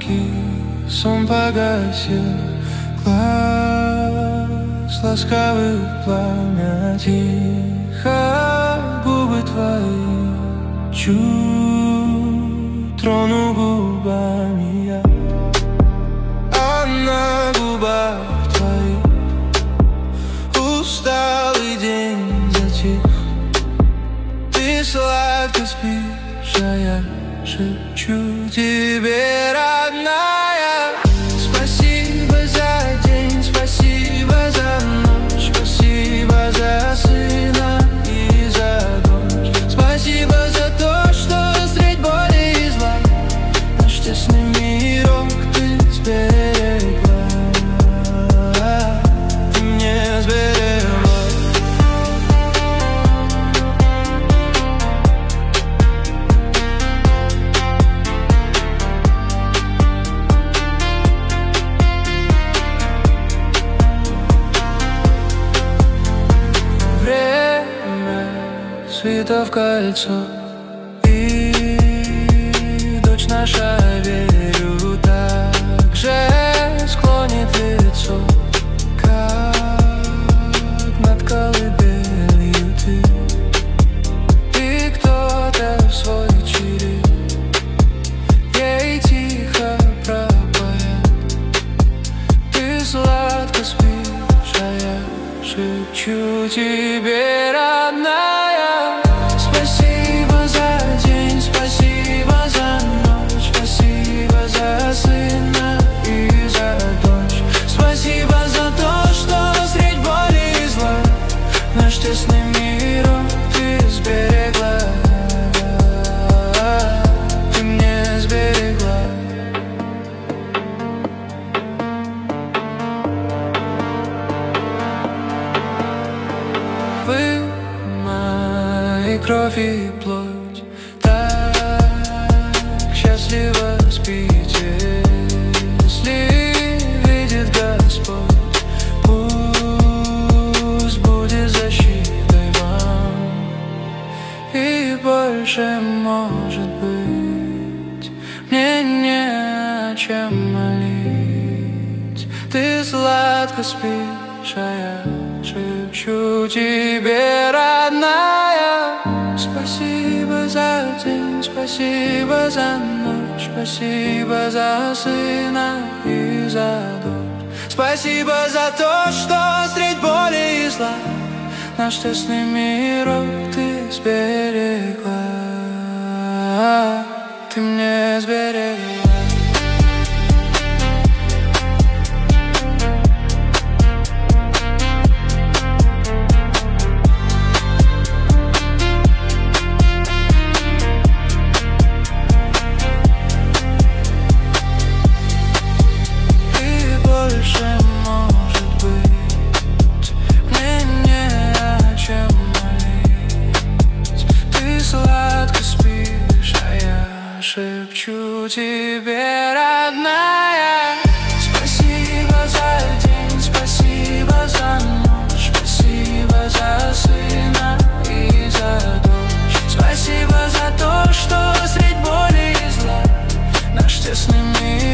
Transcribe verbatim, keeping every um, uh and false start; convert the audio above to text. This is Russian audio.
маленький сон погасил. Глаз ласкавый пламя, тихо губы твои чуть трону губами я. А на губах твоих усталый день затих. Ты сладко спишь, а я шепчу тебе, родная. Спасибо за день, спасибо за ночь, спасибо за сына и за дочь. Спасибо за то, что средь боли и зла наш тесный мирок ты сберегла. Ты мне сберегла. Свитов кольцо, и дочь наша, верю, так же склонит лицо, как над колыбелью ты. И кто-то в свой черед ей тихо пропоет. Ты сладко спишь, а я шепчу тебе, родная. Спасибо за день, спасибо за ночь, спасибо за сына и за дочь. Спасибо за то, что средь боли и зла наш тесный мирок ты сберегла. Ты мне сберегла. Вы мои кровь и плоть, так счастливо спите, если видит Господь. Пусть будет защитой вам, и больше, может быть, мне не о чем молить. Ты сладко спишь, а я шепчу тебе, родная. Спасибо за день, спасибо за ночь, спасибо за сына и за дочь. Спасибо за то, что средь боли и зла наш тесный мирок ты сберегла. Ты мне сберегла. Шепчу тебе, родная. Спасибо за день, спасибо за ночь, спасибо за сына и за дочь. Спасибо за то, что средь боли и зла наш тесный мир